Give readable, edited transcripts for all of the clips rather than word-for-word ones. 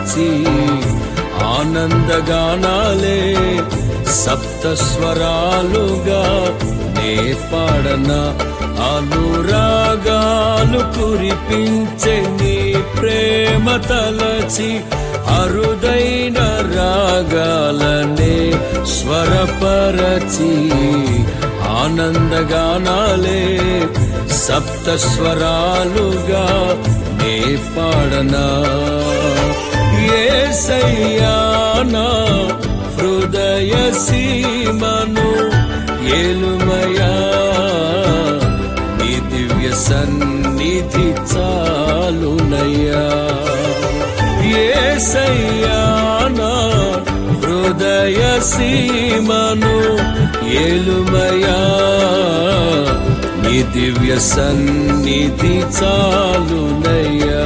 సప్తస్వరపరచి ఆనందగానాలే సప్తస్వరాలుగా నే పాడనా. అనురాగాలు కురిపించే నీ ప్రేమ తలచి అరుదైన రాగాలనే స్వరపరచి ఆనందగానాలే సప్తస్వరాలుగా నే పాడనా. యేసయ్యా నా హృదయ సీమను ఏలుమయా, నీ దివ్య సన్నిధి చాలునయ్యా. యేసయ్యా నా హృదయ సీమను ఏలుమయా, నీ దివ్య సన్నిధి చాలునయ్యా.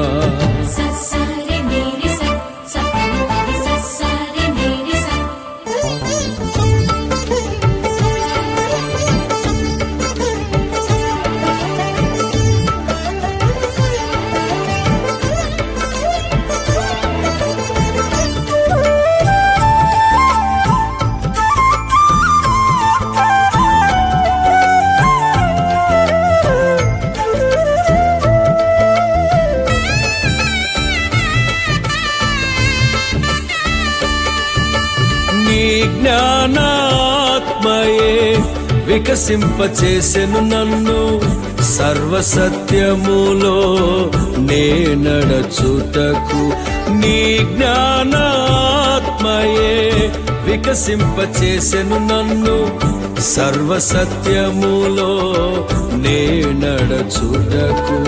జ్ఞానాత్మయే వికసింపచేసెను నన్ను సర్వసత్యములో నే నడచుటకు. నీ జ్ఞానాత్మయే వికసింపచేసెను నన్ను సర్వసత్యములో నే నడచుటకు.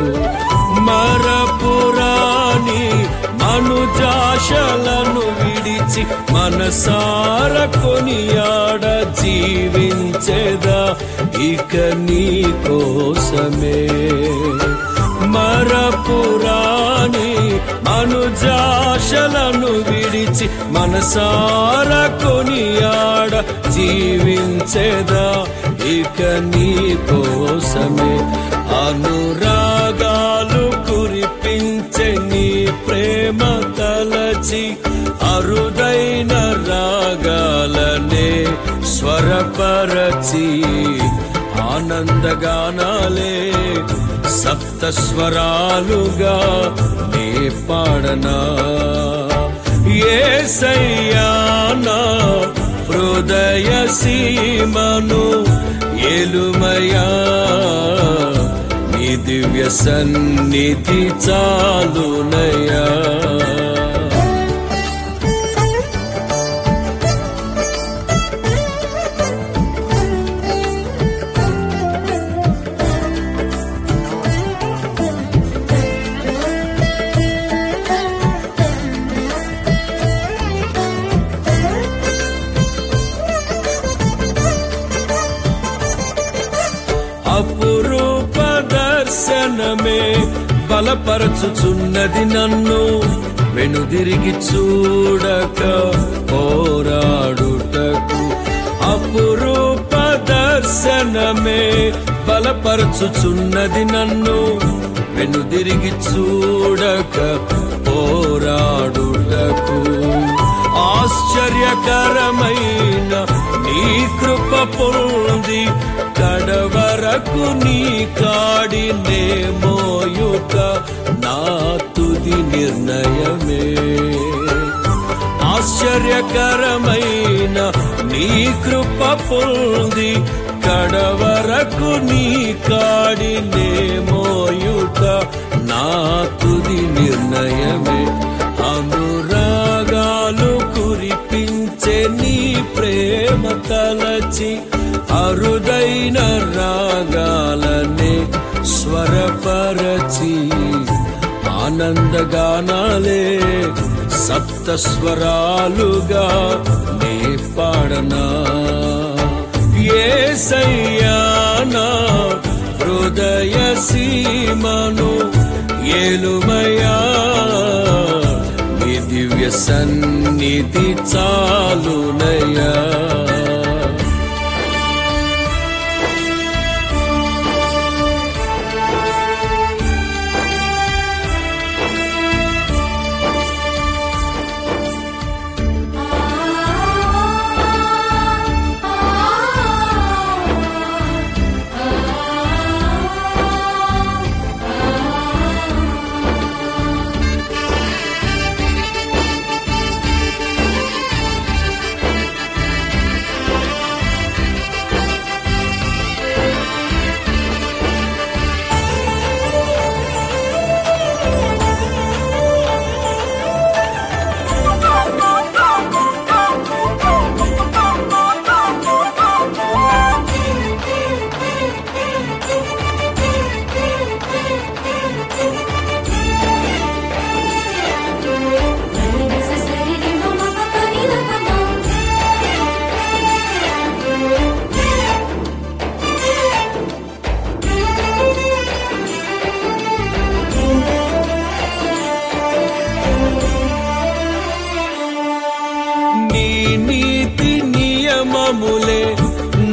మరపురాని మనుజాశలను విడిచి మనసార కొనియాడ జీవించేదా ఇక నీ కోసమే. మరపురాని మనుజాశలను విడిచి మనసార కొనియాడ జీవించేదా ఇక నీ కోసమే. అనురాగాలు కురిపించే నీ ప్రేమ తలచి అరుదైన రాగాలనే స్వరపరచి ఆనందగానాలే సప్తస్వరాలుగా నే పాడనా. యేసయ్యా నా హృదయ సీమను ఏలుమయా, నీ దివ్య సన్నిధి చాలునయ్యా. అపురూప దర్శనమే బలపరచుచున్నది నన్ను వెనుదిరిగి చూడక పోరాడుటకు. అపురూప దర్శనమే బలపరచుచున్నది నన్ను వెనుదిరిగి చూడక పోరాడుటకు. ఆశ్చర్యకరమైన నీ కృప పొంది కడవరకు నీ కాడినే మోయుట నా తుది నిర్ణయమే. ఆశ్చర్యకరమైన నీ కృప పొంది కడవరకు నీ కాడినే మోయుట నా తుది నిర్ణయమే. అనురాగాలు కురిపించే నీ ప్రేమ తలచి అరుదైన రాగాలనే స్వరపరచి ఆనందగానాలే సప్తస్వరాలుగా నే పాడనా. యేసయ్యా నా హృదయ సీమను ఏలుమయా, నీ దివ్య సన్నిధి చాలునయ్యా.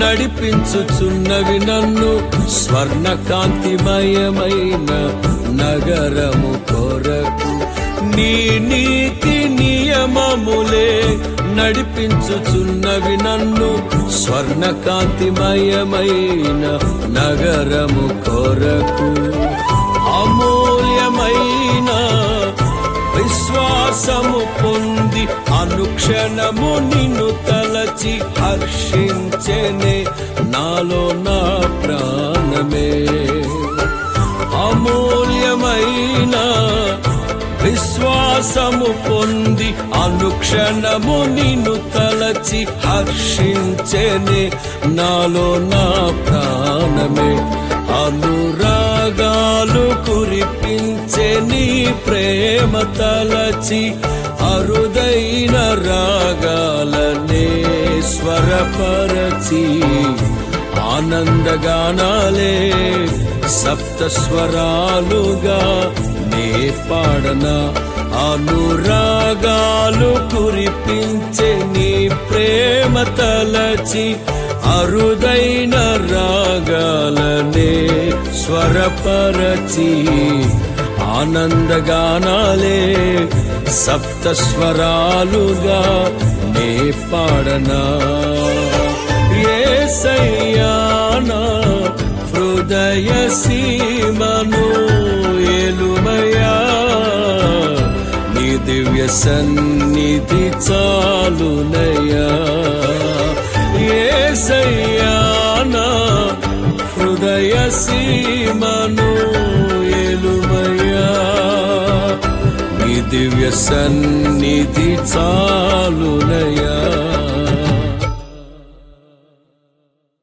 నడిపించుచున్నవి నన్ను స్వర్ణకాంతిమయమైన నగరము కొరకు. నీ నీతి నియమములే నడిపించుచున్నవి నన్ను స్వర్ణకాంతిమయమైన నగరము కొరకు. అమూల్యమైన విశ్వాసము పొంది అనుక్షణము నిన్ను తలచి హర్షించెనే నాలో నా ప్రాణమే. అమూల్యమైన విశ్వాసము పొంది అనుక్షణము నిన్ను తలచి హర్షించెనే నాలో నా ప్రాణమే. అనురాగాలు కురిపించే నీ ప్రేమ తలచి అరుదైన రాగాలనే స్వరపరచి ఆనందగానాలే సప్తస్వరాలుగా నే పాడనా. అనురాగాలు కురిపించే నీ ప్రేమ తలచి అరుదైన రాగాలనే స్వరపరచి ఆనందగానాలే సప్తస్వరాలుగా నే పాడనా. యేసయ్యా నా హృదయ సీమను ఏలుమయా, నీ దివ్య సన్నిధి చాలునయ్యా. యేసయ్యా నా హృదయ సీమను ఏలుమయా, నీ దివ్య సన్నిధి చాలునయ్యా.